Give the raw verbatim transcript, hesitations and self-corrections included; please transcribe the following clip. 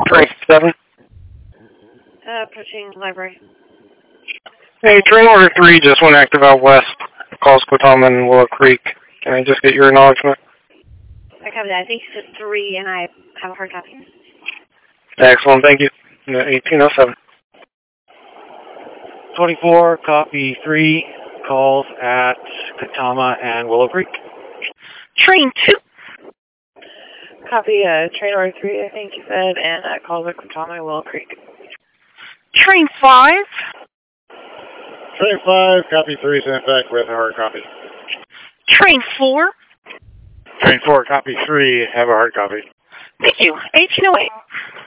Train seven. Uh, approaching library. Hey, train order three just went active out west. Calls Quittama and Willow Creek. Can I just get your acknowledgement? I copy that. I think you said three, and I have a hard copy. Excellent, thank you. eighteen oh seven. twenty-four, copy three, calls at Quittama and Willow Creek. Train two. Copy uh, train order three, I think you said, and uh, calls at Quittama and Willow Creek. Train five. Train five, copy three, sent back with a hard copy. Train four. Train four, copy three, have a hard copy. Thank you. eighteen oh eight.